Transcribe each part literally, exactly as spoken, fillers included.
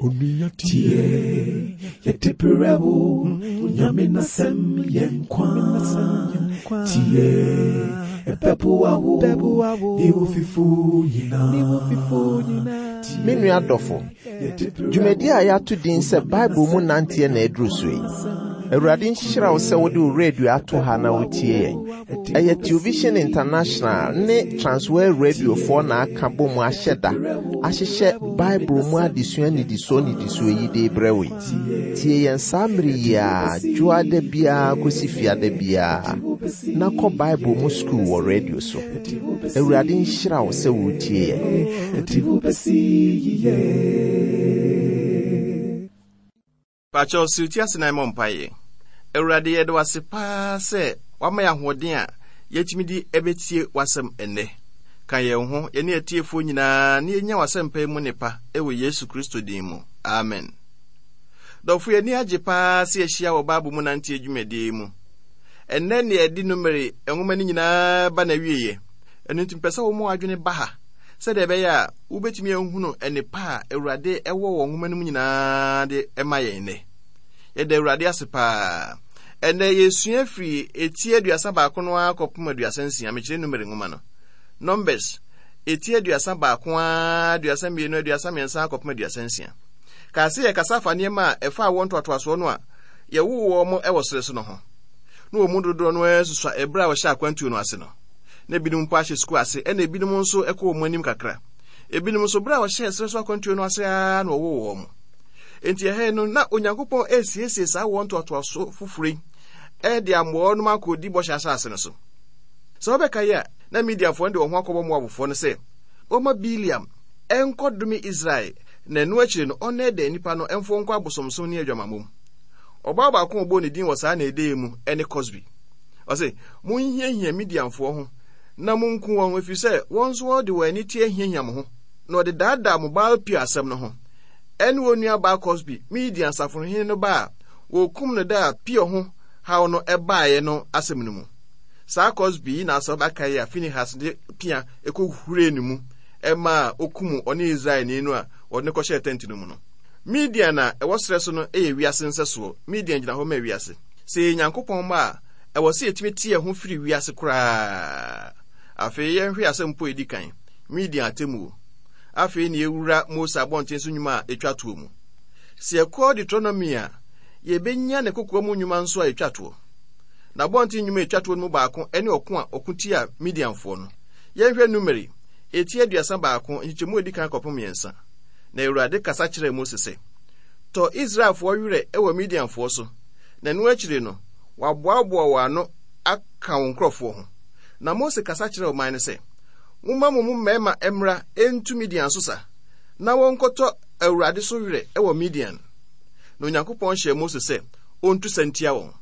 Tie yetipirewo nyamina sem yenkwa tie epepu awo iwo fifu yina Menu adofo Jumedi a yatu din se Bible mu nantie na edru so yi Awurade nhyira wo se wode radio ato ha na wotie eye Television International ne Transworld Radio for na aka bom ahyeda ahyehye Bible mu adesua ni diso ni diso yi de brewe tie yen samri ya juade bia kosifia de bia na ko Bible mu school wo radio so Awurade nhyira wo se wotie Pacho sutia sina mompaye Awurade yede wase pa se wama ya hoden a yetimidi ebetie wasem enne kan ye ho ye ne atiefo nyina ne yenya wasem pa mu nepa ewe Yesu Kristo din mu amen Dofo ye ni age pa se ehia wo babu mu nante adwumade mu enne ne edi numere enwoma ni nyina ba na wieye enu ntimpesa wo mu adwene ba ha se de be ya ubetimi ehunu ene pa Awurade ewo wo nwoma mu nyina de emaye ne ye de Awurade asepa ene yesua free etie aduasa ba ko no akopum aduasa nsia mekire numere nwoma no numbers etie aduasa ba ko aduasa mienu aduasa mensa akopum aduasa nsia ka se ye kasafa ne ma efa wonto atoaso no a ye wo wo mo ewosere so no ho no wo mudodo no esusua ebra wo sha kwantu no ase no na bidum pa hye school ase ena bidum nso ekọ mo anim kakra ebidum so bra wo hye sere so kwantu no ase a no wo wo mo enti he no na Onyankopon esiesie sa wonto atoaso fufuri e de amwo no makodi bo hye asase no so so obeka ya na media fo nde wo ho akobo mo abofo no se oma Biliam enkodumi Israel na enu akire no one de nipa no emfo nko abosomsom ne adwamamom oba ba ko obo ne din wo sa na ede mu ene Cosby o se mun hiahia media fo ho na mun ku won afi se won so de wani tie hiahia mo ho no de dada mo ba pi asem no ho ene wonu aba Cosby media safo hin no ba wo kum no da pi ho ha no ebaaye no asem no mu sa Cosby na so ba kai afini has de pia ekohure ni mu ema okumu oni Israel ni nu a oni ko hye tent no mu no media na ewo stress no e wiase nseso media ngina ho ma wiase se Nyankopon ma ewo se etimi tie ho firi wiase kura afi ye hwe asem po edikan media atemu afi ni ewura Mose abonten so nyuma etwa to mu se ekọ Deuteronomy a ye benya ne kokwa mu nyuma nso a etwa to na bonten nyuma etwa to mu baako ene okun a okuti a medianfo no ye hwe numeri etie aduasa baako nchichemu edikan kopom yensa na Awurade kasa kire Mose se to Israelfo were ewa medianfo so na nu akire no waboaboa wa no aka wonkrofo ho na Mose kasa kire o man se mumma mumu mema emra entu Midian so sa na wonkoto Awurade so were ewa Midian no Nyankopon hye Mose se ontu santia won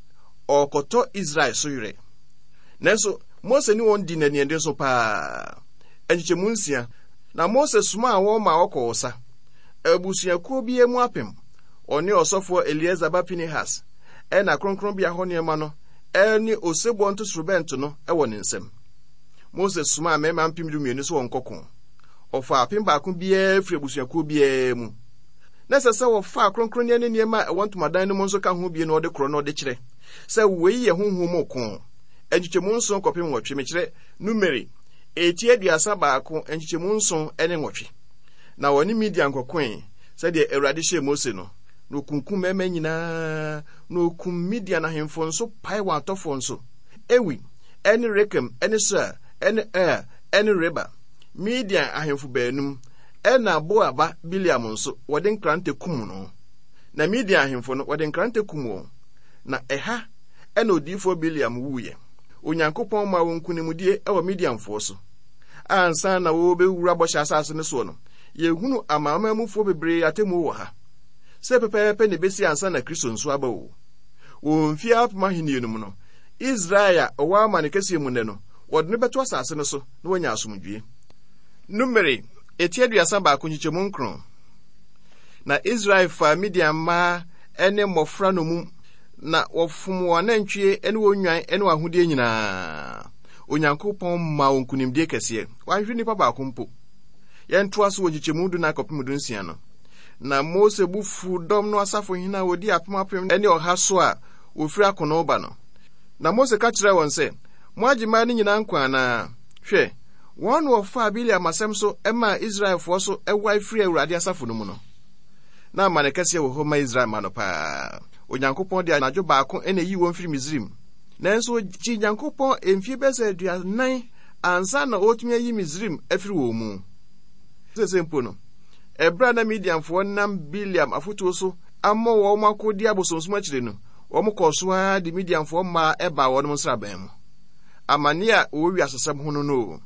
okoto Israel so were nenso Mose ni won di na ni ende so pa enchichemu nsia na Mose suma awo ma okosa abusia ko bie mu apem oni osofo Eliezer ba Pinehas e na kronkron bia ho ne ma no eni osebo nto surubent no e woni nsem Mose suma mema ampim du mienu so wonkokon ofa apem ba ko bia fri abusia ko bia mu na sese wo fa kronkron ne ne ma e wonto madan no mo nso ka ho bie no ode kro no ode kire se wei ye honhom okon enchichemu nso kopem wotwe me kire numeri etie aduasa baako enchichemu nso ene nwotwe na woni media nkokwen se de Awurade hye Mose no no kunkum mema nyina no kum media na hemfo nso pai wa atofo nso ewi ene Rekem ene Sir ene Er ene Reba media ahemfo baanum ena Boaba Biliam nso wode nkrante kum no na media ahemfo no wode nkrante kum na eha ena odifo Biliam wuye Onyankopon ma wonkunimudie ewa mediamfo so ansa na wo be wura bosha asase ne so no yehunu amamamufo bebre atemu wo ha se pepepe ne besi ansa na Kristo nso aba wo wo mfia apmahini no mu no Israel owa ma ne kese mu ne no wode ne beto asase ne so na wanya asomdwie numeri etie aduasa ba akonyichemu nkron na Israel fa Midian ma ene mofra no mu na wofum wanantwie ene wonwan ene wahudie nyina Onyankopon ma wonkunimdie kese wanhwe nipa ba akompo yentoa so wonchichemu du na kopem du nsia no na Mose bufu dom no asafo hina wodi apemapem ene oha so a ofiri akono ba no. Na Mose ka kire won se, mo agima ni nyina nkwa na hwe won wo fa Biliam asem so ema Israelfo so ewa ifiri Awurade asafo no mu no. Na amanekase wo ho ma Israel ma no pa. Onyankopɔn de anajo baako ene yi won firi Misrim. Nanso ji Nyankopɔn emfie bese aduanan ansa na otumi yi Misrim afiri wo mu. Sese mpo no. Ebra na Midianfo nam Biliam afoto so ammo wo makodi abosonsum akire no. Wo mkoso a di Midianfo ma eba wo no nsraban mu. Amane a wo wi asesem ho no no.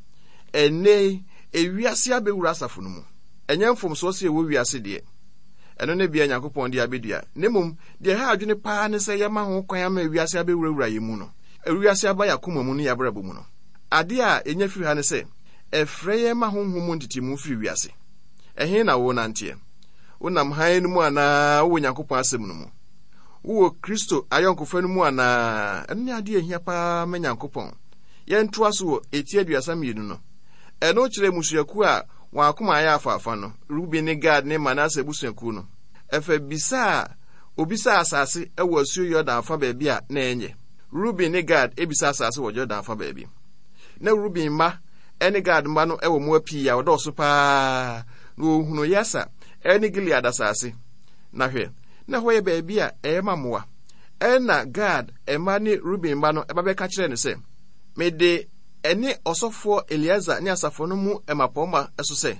Ene ewiase abewura asafo no mu. Enye mfom so se wo wiase de. Eno ne bia Nyankopɔn de abedua. Nemum de ha adwene pa ne se yema ho kwan ama ewiase abewurawura yemu no. Ewiase aba yakoma mu no yabrabo mu no. Ade a enya firi ha ne se efreye ma honhom ntitimu firi wiase. Ehe na wo nantie. Wonam han no mu ana wo Nyankopɔn asem no mu. Wo Kristo ayonkofa no mu ana ene ade ehia pa ma Nyankopɔn. Yentoa so wo eti aduasa mienu no. Eno kire musuaku a wa akoma ya afafa no. Ruben ne Gad ne Manase busuaku no. Efa bisa obisa asase ewo asuo Yordan afa baabi a na enye. Ruben ne Gad ebisa asase wo Jordan afa baabi. Na Ruben ma ene Gad ma no ewo mu api ya odo so pa no ohunu yasa ene Gilead asase. Na hwe na hoye baabi a ema moa. Ena Gad ema ne Ruben ma no eba be ka kire ne se mede ene osofo Eliezer ne asafo no mu emapoma eso se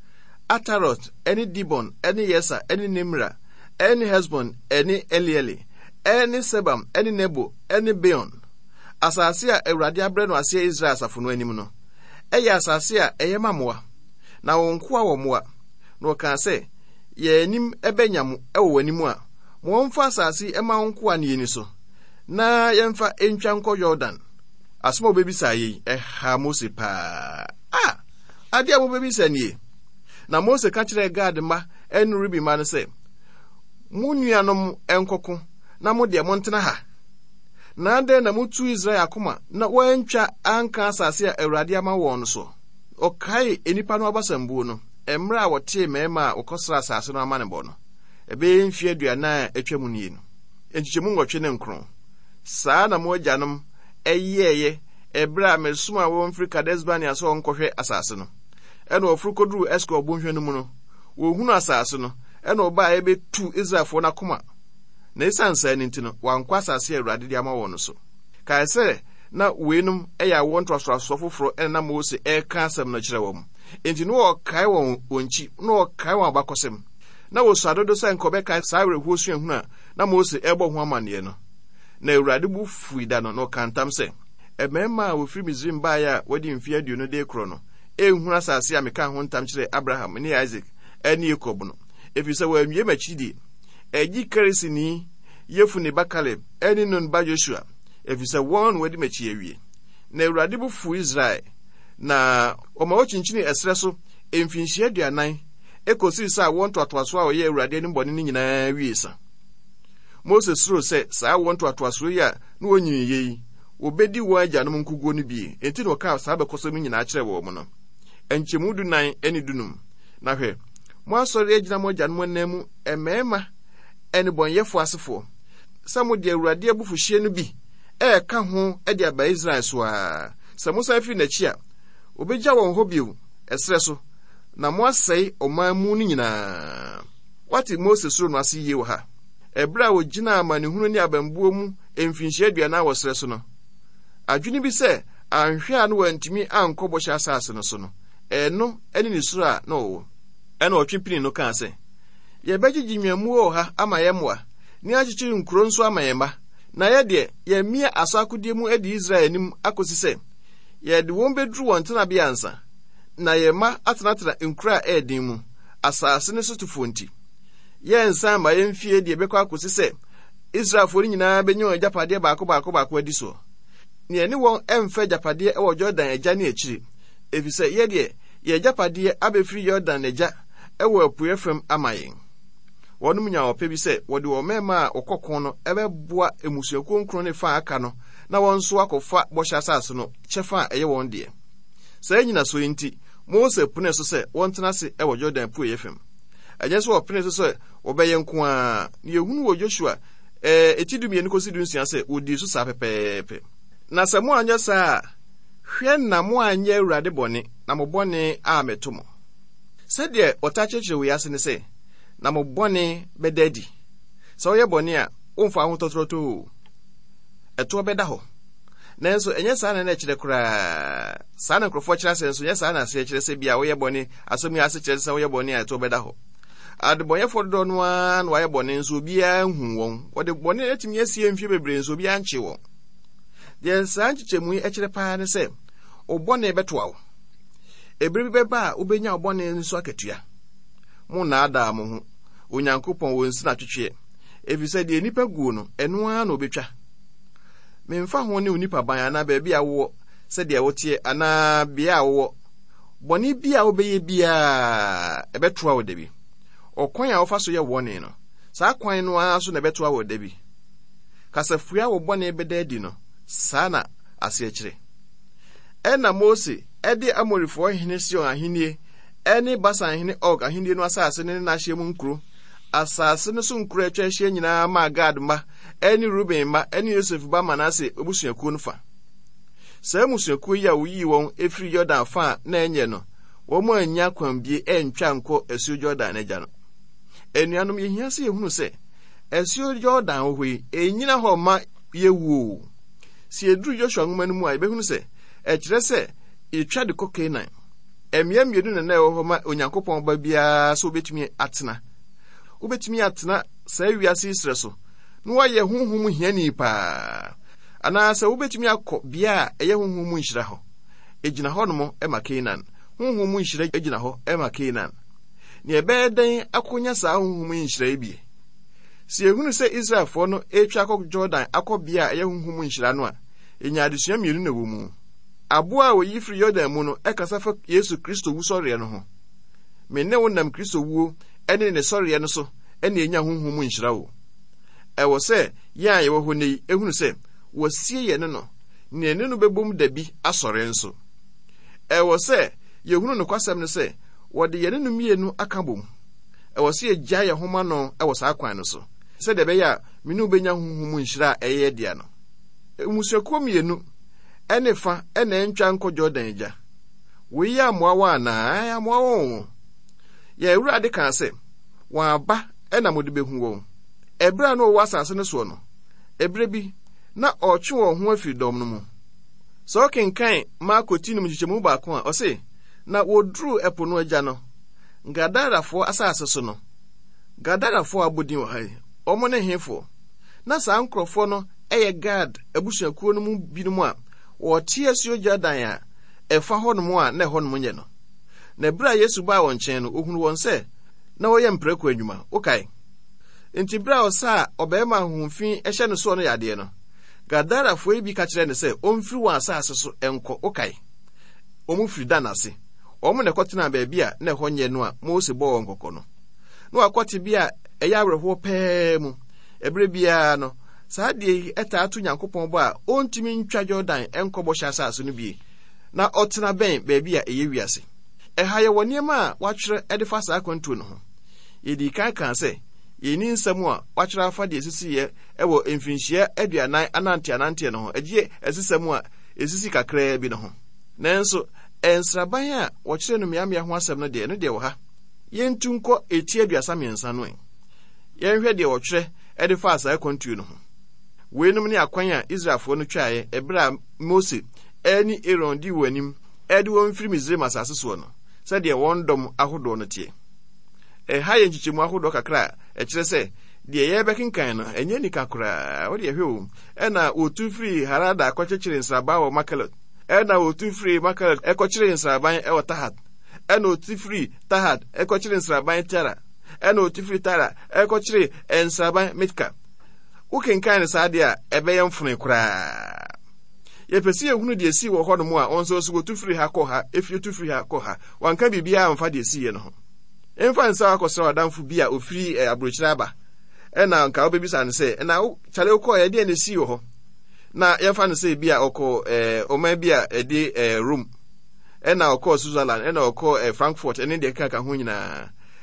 Atarot ene Dibon ene Yesa ene Nimra ene Hesbon ene Elieli ene Sebam ene Nebo ene Beon asase a Awurade abre no ase Israel asafo no anim no eye asase a eye mamoa na wonko a womoa no ka se ye anim ebenyamu ewo anim a mo mfa asase ema wonko a ne yeni so na yemfa entwa nko Jordan. Asmo bebisa yi eha Mose pa. Ah, ade a mo bebisa nie. Na Mose ka kire Gad ma en Ruben ma no se, "Munuanom enkoko na mo de mo ntena ha. Na ade na mutu Israel akoma na wantwa anka asase a Awurade ama won so. Okai enipa no abasambuo no, emra a wote mema a okosra asase no ama ne bo no. Ebe mfie aduana atwam nie no. Enchichemu ngotwe ne nkron. Saa na mo agyanom eyeye ebra mesuma wo mfiri Kadesbania so nkohwe asase no ene ofuru koduru esko obonhwe no mu no wo hunu asase no ene oba ebe tu Israelfo na koma na isansa ni ntino wankwa asase Awurade di ama won so ka ese na wenum eya won trosro sofoforo ene na Mose e ka asem no kire wom enti no o kai won onchi no o kai won abakosem na wo sadodo se nkobe kai sawe huosu ehuna na Mose ebo ho amane no na Awurade bu fuida no no kantam se emema wo firi Misrim ba ya wadi mfie aduonu de kro no ehunu asase a meka ho ntam kire Abraham ne Isaac ene Jacob no efise wa nwie machidi egi Keresini Yefune ba Caleb ene Nun ba Joshua efise won wadi machi awie na Awurade bu fu Israel na oma ochinchini esre so emfinhie aduanan ekosi sa won toatoaso a oye Awurade ni mbone ni nyina wiesa. Moses suro se saa wonto atoasoro ya na wonyini yei obedi wo agyanom nkugo no bi enti no ka saa bekoso mi nyina akire wo mo no enchemudu nan eni dunum na hwe mo asori agina mo agyanom namu emema eni bonyefo asefo samo de Awurade abufuhie no bi e ka ho e de aba Israel so a samo sa fi na chi a obegya won ho biu esre so na mo asai omamu ni nyina wati Moses suro no ase yewo ha ebra wo gina amanehunu ni abambuo mu emfinhie aduana wosre so no adwini bi se anhwe a no wantimi ankobɔ hya asase no so no eno eni ni suro a no wo ena otwepini no kan se ye begigi nwamu o ha ama yemwa ni achichiri nkuro nso ama yema na ye de ye mia asakodie mu edi Israel nim akosi se ye de won bedru won tena bia ansa na ye ma atenatena nkura edin mu asase ne so tufonti ye nsa ma ye mfie de bekwa akosi se Israel fo nyina benyo ajapade baako baako baako adi so ne eni won emfa japade e wo Jordan agya ne akiri efise ye de ye japade abefiri Jordan agya e wo apuye fam amayen wonum nya ope bi se wode wo mema a okokon no ebeboa emusuako nkron ne fa aka no na won so akofa bosha asase no chefa eye won de sa nyina so yinti Mose pune so se won tena se e wo Jordan apuye fam enye so opene so so obeye nko a ne ehunu wo Joshua eh etidum ye nkosi du nsia se odi so sa pepepe na se mo anya sa hwe na mo anya Awurade bone na mo bone a metomo se de otachechire we ase ne se na mo bone bedadi so ye bone a omfa ho totroto eto beda ho nanso enye sa na na kire kura sa na krofo kire se nso ye sa na se kire se bia wo ye bone asomi ase kire se wo ye bone a eto beda ho adebonye fodo no an wa ye bone nso bia hu won wo de bone etimi asie mfie bebre nso bia nche won de sa nchechemu e kire pa ne se obone betoa wo ebre bi beba obenya obone nso akatua mu na ada mo ho onyankopon won si na twetwe efise de nipa guo no eno a na obetwa memfa ho ne onipa ban ana ba bia wo se de wotie ana bia wo bone bia obeye bia ebetoa wo de bi okwan a wofa so ye wone no saa kwan no a so na betoa wo de bi kasafua wo bone bedadi no saa na ase akire ena Mose ede amorifo hene Sion ahenie ene Basan hene Og ahenie no asase ne na hye mu nkuro asase no so nkuro atwa hye nyina ma Gad ma ene Ruben ma ene Yosef ba Manase obusuaku no fa saa musuaku ya wuyi won efri Jordan fa na enye no wo mo anya kwambie entwa nko esu Jordan agya no enuanom yehia se yehunu se esu Jordan ohwe enyina ho ma yewu si edru Joshua ngumanu mu a ebehunu se ekire se etwa de kokena emia mienu na na ewo ma onyankopon ba bia so betumi atena obetumi atena saa wiase isre so no waye honhom hiani pa ana sa obetumi akọ bia eye honhom nhira ho ejina ho no mo e ma Canaan honhom nhira ejina ho e ma Canaan ne ebeden akonya saa honhom nhira bi si ehunu se Israelfo no etwa akọ Jordan akọ bia eye honhom nhira no a enya adesua mienu na wo mu aboa wo yifri Jordan mu no ekasa fa Yesu Kristo wu sɔre no ho menne wonam Kristo wu ene ne sɔre no so ene enya honhom nhira wo ewo se ya ye wo honi ehunu se wosie ye no no ne ne no bebom dabi asɔre nso ewo se ye hunu no kwasɛm no se wode ye ne no mienu aka bom ewo se gya ye homa no ewo sa kwan no so se de be ya minu benya honhom nhira eye dia no emusuakom mienu ene fa ene ntwa nko Jordan agya we ya moawa na ya moawo ya Awurade kan se wa aba ena mode behu wo ebra no wo asase no so no ebre bi na otwe wo ho afidom no mu so kenkan ma kotinum chichemu ba ko a o se na wodru epo no agya no Gadarafo asase so no Gadarafo abodin wo hai omo ne hefo na sa nkrofo no eye Gad abusuakuo no mu binom a wotie Asuo Jordan a efa honom a na honom nye no na bra Yesu ba won chen no ohunu won se na woyɛ mprako adwuma okay enti bra osa obema hunfin ehye no so no yade no Gadarafo ebi ka kire ne se omfiri wa asase so enko okay omu firi da nase omu ne kotena ba bia na honye no a Mose bo won kokko no no akote bia eya awerho pee mu ebre bia no saa de eta atu Nyankopɔn bo a ontimi ntwa Jordan enkobo hya asase no bi na otena ben ba bia eye wiase ehaye woniema a watwere edifa saa kwantu no ho yedi kan kan se yeni nsɛm a watwere afa de esisiye ewo mfinhyia aduanan anante anante no ho agye esisɛm a esisi kakra bi no ho nanso ensraban a wɔkyere no miamia ho asɛm no de no de wo ha yentunko eti aduasa miensa no en yenhwɛ de wɔkyere edifa saa kwantu no ho wenum ne akwan a Israelfo no twae ebra Mose ani Aaron di wanim edi won firi Misraim asase so no sɛ de wɔn dɔm ahodo no tie e ha ye nchichemu ahodo kakra e kyerɛ sɛ de ye bekenkan no enye nika kora wo de hwe e na otu firi Harada akɔkyekere nsraba wɔ Makelot e na otu firi Makelot ekɔkyere nsraban e wɔ Tahat e na otu firi Tahat ekɔkyere nsraban Tara e na otu firi Tara ekɔkyere nsraban Mitka ukenkan sa de a ebɛyɛ mfone kora ye pesi ehunu de esi wɔ hɔ no mu a onso so otu firi ha kɔ ha efi otu firi ha kɔ ha wanka bibia amfa de esi ye no ho emfa nsa akɔsra adamfo bi a ofiri eh, abrokyira aba ɛna nka obebisa ne sɛ na chale ukɔ ye de ne si wɔ hɔ na yɛfa ne sɛ bi a ɔkɔ eh, ɔman bi a ɛde eh, Rome ɛna ɔkɔ Switzerland ɛna ɔkɔ eh, Frankfurt ɛne de kaka ho nyinaa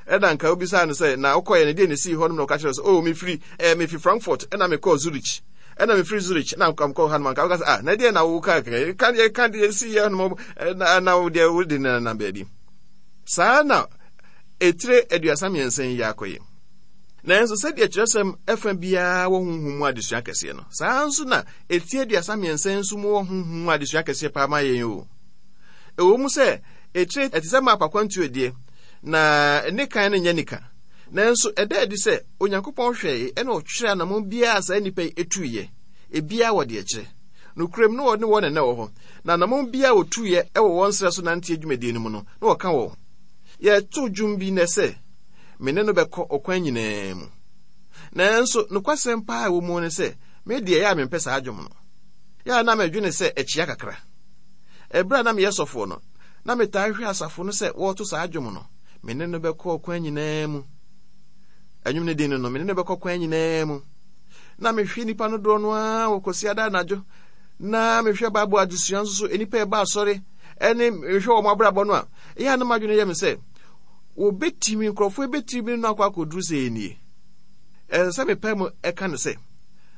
ɛna nka obisa no sɛ na wokɔyɛ ne de ne si hɔ no na ɔka kyerɛ sɛ oh me free eh me fi Frankfurt ɛna me kɔ Zurich ɛna me free Zurich na nka mkɔ ha no man ka ah na de na wo ka ka ka de si yɛ no na na wo de wo de na na baabi saa na etire aduasa miɛnsa yi akɔyɛ na nso sɛ de kyerɛsɛm ɛfa biara wɔ honhom mu adesua kɛseɛ no saa nso na etie aduasa miɛnsa nso mu wɔ honhom mu adesua kɛseɛ pa ma yɛn o ɛwɔ mu sɛ etire ɛte sɛ mapa kwantu edie na ne kan no nyɛ nika nanso ɛda adi sɛ Onyankopɔn hwɛe ɛna ɔtwerɛ anamɔ biara saa nipa yi etuiɛ ebia wɔ de akyerɛ no kurem no wɔ ne wɔ ne na wɔ hɔ na anamɔ biara otuiɛ ɛwɔ wɔn srɛ so nante adwumadie no mu no na wɔka wɔ yɛ to dwum bi nɛ sɛ mene no bɛkɔ ɔkwan nyinaa mu nanso no kwasɛm paa wɔ mu ne sɛ me deɛ yɛ a mempɛ saa adwom no yɛ na madwene sɛ akyia kakra ɛbra na meyɛ sɔfo no na metaa hwɛ asafo no sɛ wɔto saa adwom no mene no bɛkɔ ɔkwan nyinaa mu anwum ne din no mene no bɛkɔ ɔkwan nyinaa mu na mehwɛ nipa no dorɔ no a wɔkɔsi ada anadwo na mehwɛ baabo adesua nso so enipa ɛba asɔre ɛne mehwɛ wɔn abrabɔ no a ɛyɛ na madwene yɛ me sɛ wobɛtimi nkurɔfo ebɛtimi no akɔ akɔduru sɛ enie ɛsɛ sɛ mepɛ mu ɛka no sɛ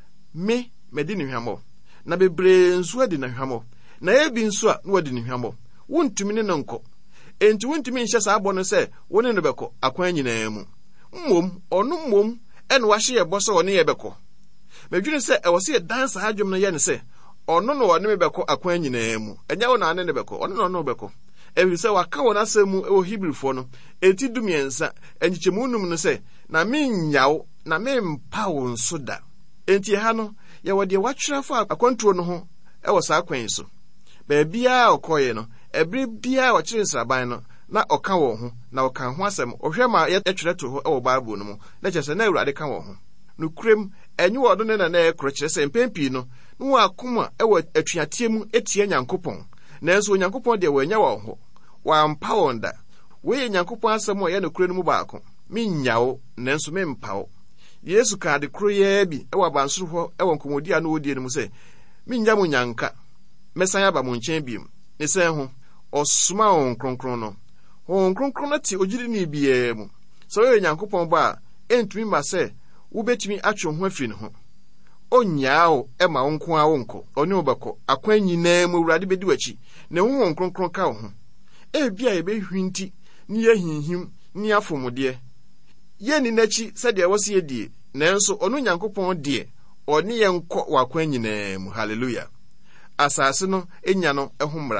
me medi ne hwamɔ na bebree nso adi ne hwamɔ na ebi nso a na wadi ne hwamɔ wontumi ne no nkɔ enti wontumi nhyɛ saa abɔ no sɛ wo ne no bɛkɔ akwan nyinaa mu mmom ɔno mmom ɛna wahye yɛ bɔ sɛ ɔne yɛ bɛkɔ medwene sɛ ɛwɔ sɛ yɛdan saa adwom no yɛ ne sɛ ɔno no ɔne me bɛkɔ akwan nyinaa mu ɛnyɛ wo na ane ne bɛkɔ ɔno no ɔno bɛkɔ ɛfiri sɛ waka wɔ n'asɛm mu ɛwɔ Hebrifoɔ no eti dumiɛnsa ɛnkyekyɛmu num no sɛ na menyaw na mempa wo nso da enti ha no yɛwɔ deɛ watwerɛ fa akwantuo no ho ɛwɔ saa kwan so baabiara ɔkɔɛ no ɛbere biara ɔkyerɛ nsraban no na ɔka wɔ ho na ɔka ho asɛm ɔhwɛ ma yɛtwerɛ to hɔ ɛwɔ Bible no mu na kyerɛ sɛ na Awurade ka wɔ ho no kurem ɛnyɛ wɔ do ne na na ɛkorɔ kyerɛ sɛ mpɛn pii no na wɔ akoma ɛwɔ atuateɛ mu etie Nyankopɔn nanso Onyankopɔn deɛ wɔanya wɔ ho wɔampa wɔn da wɔyɛ Nyankopɔn asɛm a ɛyɛ no kuro no mu baako menyawo nanso mempawo Yesu ka de kuro yɛ bi ɛwɔ abansoro hɔ ɛwɔ nkɔmmɔdi a no wɔdie no mu sɛ mennya mo nyanka mɛsan aba mo nkyɛn biom ne sɛ ho ɔsoma wɔn kronkron no wɔn kronkron no te ogyiri ne biara mu sɛ wɔyɛ Nyankopɔn ba a ɛntumi ma sɛ wobɛtumi atwe ho afiri ne ho onyaawo ɛma wo nko a wo nkɔ ɔne wo bɛkɔ akwan nyinaa mu Awurade bɛdi w'akyi na wo wɔn kronkron ka wo ho ebia yɛbɛhwinti ne yɛhinhim ne afomodeɛ yɛni n'akyi sɛdeɛ wɔsi yɛdie nanso ɔno Nyankopɔn deɛ ɔne yɛn nkɔ wakwan nyinaa mu hallelujah asase no enya no ɛho mmara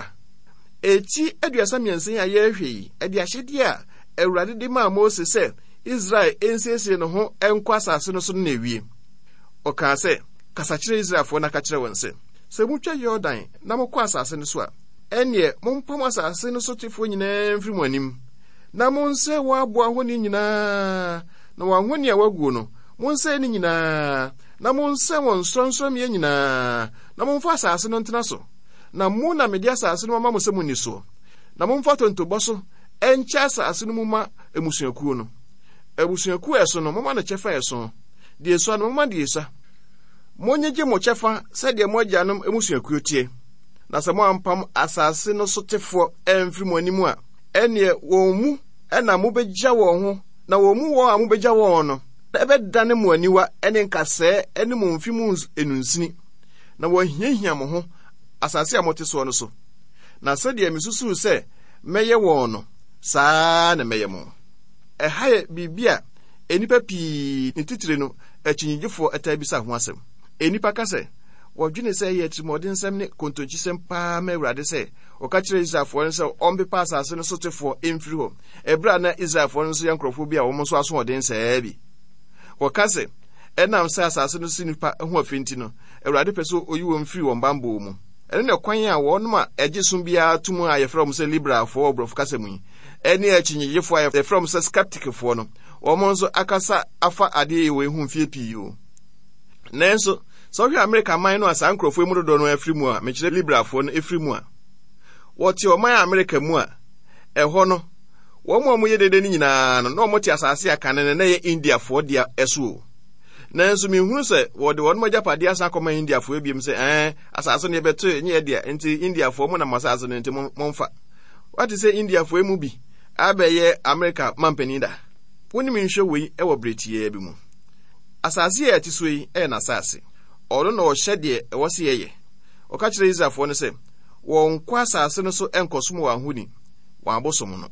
eti aduasa miɛnsa a yɛhwɛ yi ɛde ahyɛdeɛ a Awurade de maa Mose sɛ Israel ensiesie ne ho ɛnkɔ asase no so na ewie ɔkaa sɛ kasa kyerɛ Israelfoɔ na ka kyerɛ wɔn sɛ sɛ mutwa Yordan na mokɔ asase no so a ɛneɛ mompam asase no so tefoɔ nyinaa mfiri mo anim na monsɛ wɔaboa ahoni nyinaa na wɔahoni a waguo no monsɛ ne nyinaa na monsɛ wɔn nsɔnsɔmyɛ nyinaa na momfa asase no ntena so na mo na mede asase no mama mo sɛ mo ni so na momfa tontobɔ so ɛnkyɛ asase no mu ma emusuakuo no ebusuakuo ɛso no moma no kyɛfa ɛso deɛ so no moma deɛ sa monyegye mo kyɛfa sɛdeɛ mo agyanom emusuakuo tie na sɛ mo ampam asase no so tefoɔ ɛmfiri mo anim a ɛneɛ wɔn mu ɛna mo begya wɔn ho na wɔn mu wɔn a mo begya wɔn no ɛbɛdane mo aniwa ɛne nkasɛɛ ɛne mo mfi mu enunsini na wɔhiahia mo ho asase a mote soɔ no so na sɛdeɛ misusuw sɛ mɛyɛ wɔn no saa na mɛyɛ mo ɛha yɛ biribi a enipa pii ne titire no akyinyigyefo ɛtaa bisa ho asɛm enipa ka sɛ wɔdwene sɛ yɛ tirimɔdensɛm ne kontokyisɛm paa ma Awurade sɛ ɔka kyerɛ Israelfoɔ no sɛ ɔmpepa asase no so tefoɔ ɛmfiri hɔ ɛberɛ a na Israelfoɔ no nso yɛ nkurɔfoɔ bi a wɔn nso asoɔden saa bi wɔka sɛ ɛnam sɛ asase no si nipa ho afenti no Awurade pɛ sɛ oyi wɔn firi wɔn bambɔ mu ɛno ne kwan a wɔnom a ɛgye som biara to mu a yɛfrɛ m sɛ liberafoɔ ɔborɔfo kasa mu yi ɛne akyinnyegyefoɔ a yɛfrɛ m sɛ skepticfoɔ no wɔn nso akasa afa adeɛ yi wɔ ehu mfie pii o nanso sɛ ɔhwɛ Amerika man no a saa nkurɔfoɔ mu dodoɔ no afiri mu a mekyerɛ liberafoɔ no afiri mu a wɔte ɔman Amerika mu a ɛhɔ no wɔn mu a wɔyɛ dede no nyinaa no na wɔte asase aka ne na yɛ Indiafoɔ deɛ ɛso o nanso mehunu sɛ wɔde wɔn magyapade asa akɔma Indiafoɔ ebiem sɛ ɛɛ asase no yɛbɛto nyɛ deɛ nti Indiafoɔ mu na asase no nti momfa wate sɛ Indiafoɔ mu bi abɛyɛ Amerika mampanin da Woni mi nhwe wei e wo bretie bi mu. Asase e ati so yi e na asase. Oro na o hyede e wo se ye. O ka kire Israelfo no se, wo nkwa asase no so enkosom wa ahuni, wa abosom no.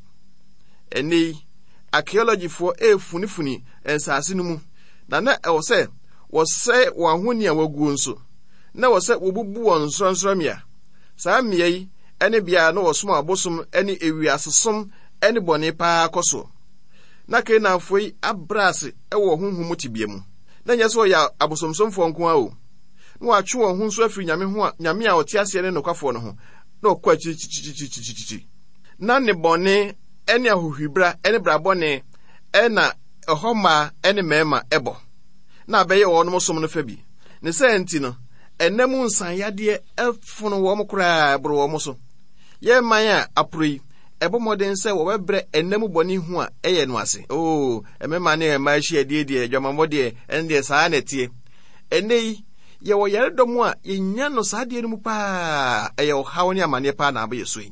Eni archaeology fo e funifuni ensase no mu. Na na e wo se wo se wa ahuni a waguo nso. Na wo se wo bubu won nsronsromia. Saa mmea yi ene bia na wo som abosom ene ewiasesom ene bone pa akoso. Na ke na afo yi abrase e wo honhom tibia mu. Na nya so ya abosomsomfo nko a o. Na wa twe wo ho nso afiri nyame ho a nyame a ote ase ne nokwafo no ho. Na okwa chichichichichichi. Na ne bone ene ahohwibra ene brabone ena ehoma ene mema ebo. Na abeye wo no som no fa bi. Ne senti no enemu nsan yade efono wo mkura bro wo so. Ye man a aproi ebo moden se wo bebre enemu boni hu a eye no ase. Oh, emema ne ma hia die die adwama mode ende saa na tie. Enei ye wo yare dom a yenya no saa die no mu pa eye wo hawo ne amane pa na abaye so yi.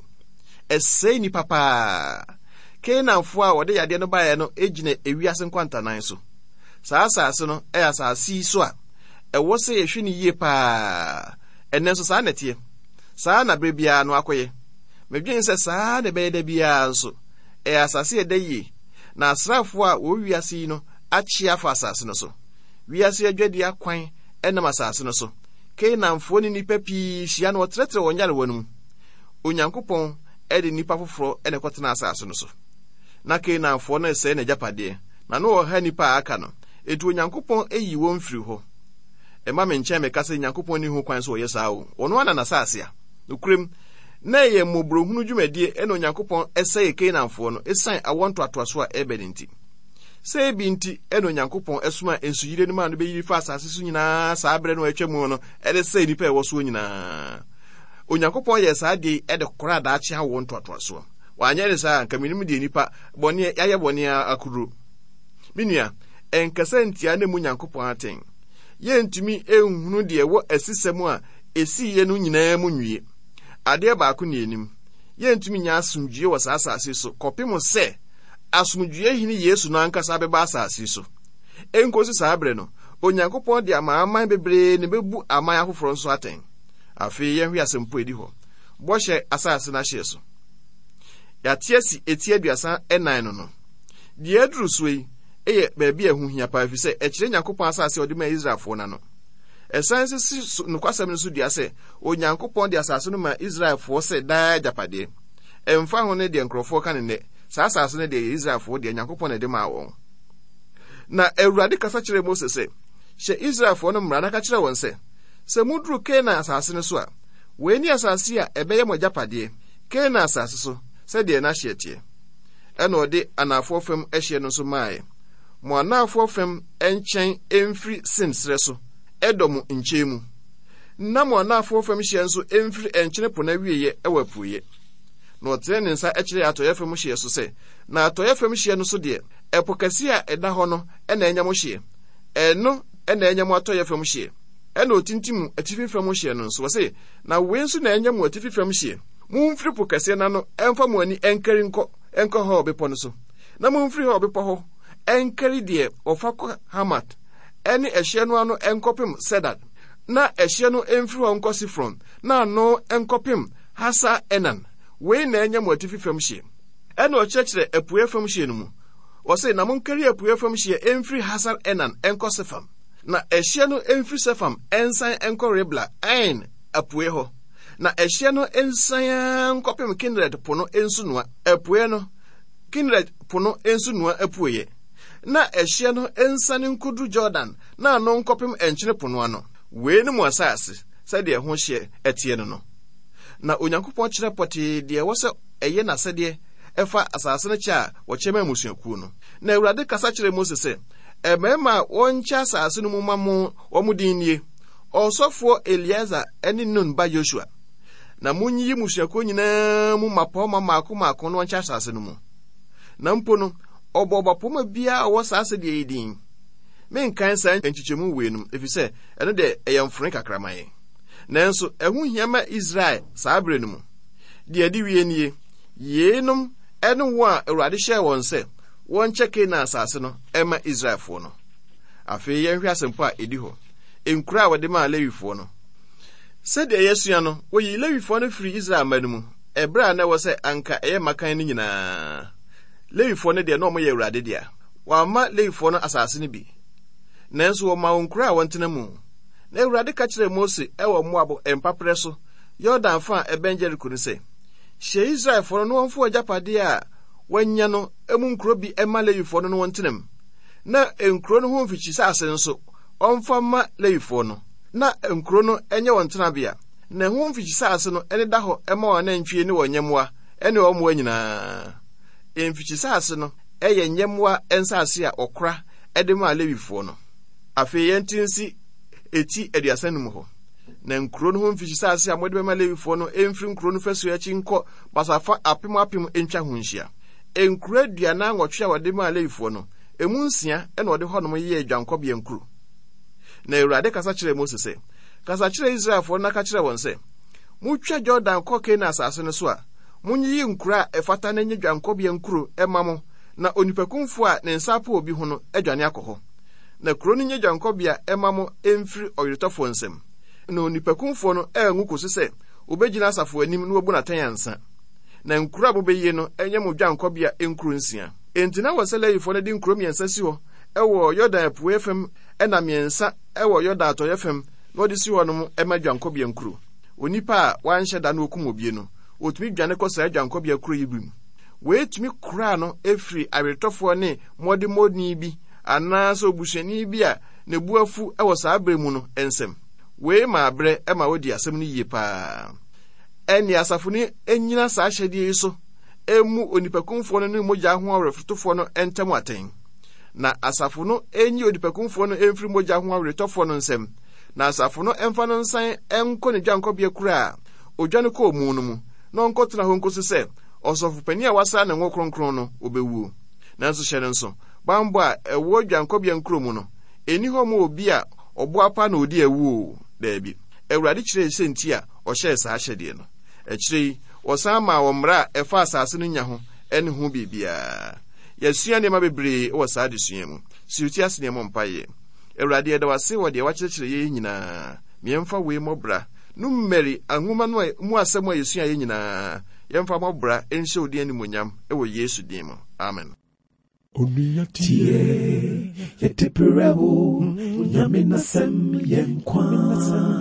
Esei ni papa. Kenanfo a wode yade no bae no ejine ewiase nkwantanan so. Saa asase no e asase so a e wo se yehwe ni yie pa. Enen so saa na tie. Saa na brebia no akoye. Medwen se saa de be de bia nso e asase e dayi na asrafo a wo wiase yi no achi afa asase no so wiase adwadi akwan enam asase no so Kenanfo ni nipa pi hia no tretre wonyare wanum Onyankopon e de nipa foforo ene kwotena asase no so na Kenanfo no ese na japade na no ha nipa aka no etu Onyankopon eyi won firi ho e ma me nche me kase Nyankopon ni hu kwan so yesa wo ono ana na asase a nukrem na ye mobrohunu dwumadie eno Nyankopon eseye Kenanfo no esan awonto atoaso a ebedinti se binti eno Nyankopon esuma ensuyire ni ma no beyiri fa asase so nyina saa bre no atwamu no ede se nipa e woso nyina Onyankopon ye saa de ede kora da achi awonto atoaso wanye ne saa nkaminim de nipa bone yaye bone akuru minua enkasa ntia na mu Nyankopon aten ye ntumi ehunu de wo asisem a esiye no nyina mu nwie ade baako ne enim ye ntumi nya asomdue wo saa asase so kopim se asomdue hini Yesu no ankasa beba asase so enkosi saa bre no Onyankopon de amaaman bebre ne bebu aman ahoforo nso aten afi ye hwe asempo edi ho bohye asase na hye so ya tiesi eti aduasa enan no no de aduru so yi eye baabi ehu hia pa fi se ekire Nyankopon asase odi ma Israelfo na no esanse si no kwasam no so dia se Onyankopon de asase no ma Israelfo se daa japade emfa ho ne de nkrofo ka ne ne saa asase ne de Israelfo de Nyankopon ne de ma won na Ewurade kasa kire Moses se hye Israelfo no mra na ka kire won se se mudru Kenan asase no so a we ni asase a ebeye mo japade Kenan asase so se de na hye tie ena ode anafo fam ehye no so maaye mo anafo fam enchen emfiri sinsre so edom nchemu na mo anafo fam hye nso emfiri enchene po na wieye ewapuye na otre ne nsa ekire atoye fam hye so se na atoye fam hye no so de epokasi a eda ho no ena enya mo hye eno ena enya mo atoye fam hye ena otintim atifi fam hye no nso se na we nso na enya mo atifi fam hye mumfiri pokase na no emfa mo ani enkari nko enko ho bepo no so na mumfiri ho bepo ho enkari de ofako Hamat eni ehye no ano enkopim Sedad na ehye no emfiri ho nkosi from na no enkopim Hasa Enan we na enya mo atifi fam hye ena o chekire apuye fam hye no mu o se na munkari apuye fam hye emfiri Hasa Enan enkosi fam na ehye no emfiri Sefam ensan enko Ribla ein apuye ho na ehye no ensan nkopem Kindred pono ensunua apuye no Kindred pono ensunua apuye na ehye no ensan nkudu Jordan na no nkopem enchene pono ano we ne mu asase se de ho hye etie no no na Onyankopon kire poti de wo se eye na se de efa asase no cha wo chema musuaku no na Ewurade kasa kire Moses se emema woncha asase no mu mamu wo mudin nie osofo Eliezer eni Nun ba Joshua na munyi musuaku nyina mu mapo mama akoma akon no woncha asase no mu na mpo no obobapoma bia wo asase de yidin menkan san enchichemu wenum efise eno de eyamfren kakramaye nanso ehu hiama Israel saabre no mu de adi wie nie yenum eno wo a Ewurade hye won se won cheke na asase no ema Israelfo no. Afei yen hwe asempo a edi ho. Enkura wode ma Lewifo no. Sede Yesua no, woyi Lewifo no firi Israel manmu. Ebra na wo se anka eye makan ni nyina. Lewifo no de no mo ye Awurade dia. Wa ma Lewifo no asase no bi. Nanso wo ma onkura wontena mu. Na Awurade ka kire Mose ewo Moab empapre so. Yordan fa ebenjeriku no se. Hye Israelfo no no wonfo ajapade a wanya no emu nkuro bi ema Lewifo no no wontenam. Na enkuro no ho mfichi sase nso omfa ma Lewifo no. Na enkuro no enye wontena bia. Na ho mfichi sase no ene da ho ema wana ntwie ne wonyamwa ene omwa nyina. Emfichi sase no eye nyamwa ensase a okra ede ma Lewifo no. Afi yentinsi eti aduasanum ho. Na nkuro no ho mfichi sase a modebe ma Lewifo no emfiri nkuro no fasu ya chinko basafa apem apem entwa ho nhia. Enkuro aduana nwotwe a wode ma Lewifo no emu nsia ene wode honom ye adwankobie nkuro. Na Awurade kasa kire Mose se, kasa kire Israelfo na ka kire won se, mutwa Jordan koke na asase no so a munyi nkuro a efata na nye dwankobie nkuro emamo na onipakumfo a ne nsapo obi ho no adwane akoho. Na kuro no nye dwankobie emamo emfiri oyiretofo nsem. Na onipakumfo no enwu kosese obegina asafo anim na obu na tanyansa. Na nkuro abobeyi no enye mo dwankobie enkuro nsia. Entina wasele Lewifo no di nkuro miensa si ho ewo Yordan apuwe fem ena miensa ewo Yordan atoye fem no di si ho no ema dwankobie nkuro. Onipa a wanhye da na okum obie no otumi dwane kosa dwankobie nkuro yibim. We tumi kura no efri aretofo ne modi modni bi anaso obushani bi a ne buafu ewo saa bremu no ensem. We ma abre ema wodi asem no yie pa. Eni asafo ni enyina saa hyede yiso emu onipakumfo no ne mogya ho awrefotofo no entem aten. Na asafo no enyi onipakumfo no emfiri mogya ho awretofo no nsem. Na asafo no emfa no nsan enko ne dwankobie kura odwane ko mu no mu no nkotena ho nkoso se osofu pani a wasa na nwokronkron no obewu. Nanso hyere nso bambo a ewo dwankobie nkro mu no eni ho mo obi a oboapa na odi ewu daabi. Awurade kire senti a ohye saa hyede no. Ekire osama womra efa asase no nya ho ene ho bibia. Yesua ne ma bebre wo saa desua mu. Siuti asene mo mpaye. Awurade eda wase wo de wakyekire ye nyina. Miemfa we mobra. No mmeri ahuma no mu asem a yesua ye nyina. Yemfa mobra enhye odi animonyam ewo Yesu din mu. Amen. Onia tie yeteperewo nyame nasem yenkwa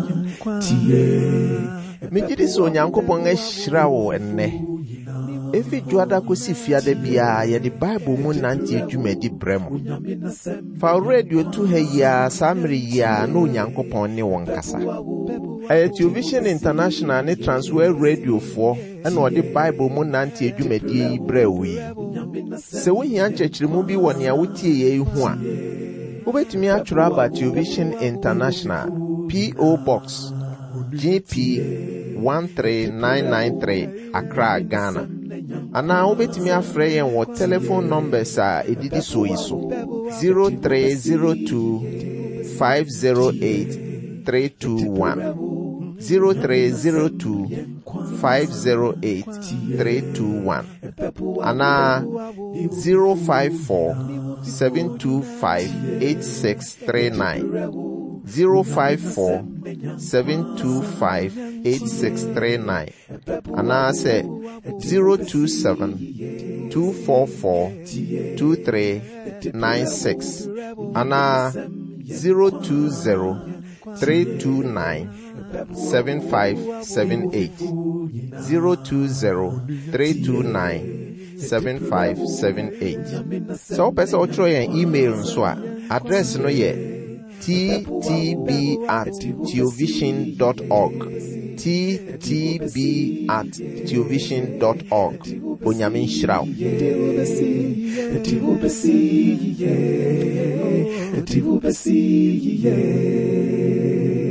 tie Mejidi so Onyankopon ahyira wo enne. Efi juada kosi fiade bia ye di Bible mu nanti adwumadi bremo. Fa radio tu heya samri ya no Onyankopon ne won kasa. Ayetio Vision International ne Transworld Radio fo ena odi Bible mu nanti adwumadi brewi. Se wo hia nkyekiremu bi woni a wotie ye hu a. Obetumi atwura Ayetio Vision International P O Box G P one three nine nine three Accra, Ghana. Ana obetimi afre yen wo telephone numbers a edidi so iso zero three zero two five zero eight three two one zero three zero two five zero eight three two one ana zero five four seven two five eight six three nine zero five four seven two five eight six three nine ana say zero two seven two four four two three nine six ana zero two zero three two nine seven five seven eight zero two zero three two nine seven five seven eight. So person o throw an email nso a address no ye t t b at teovision dot org t t b at teovision dot org. Onyamin Shrao. Eti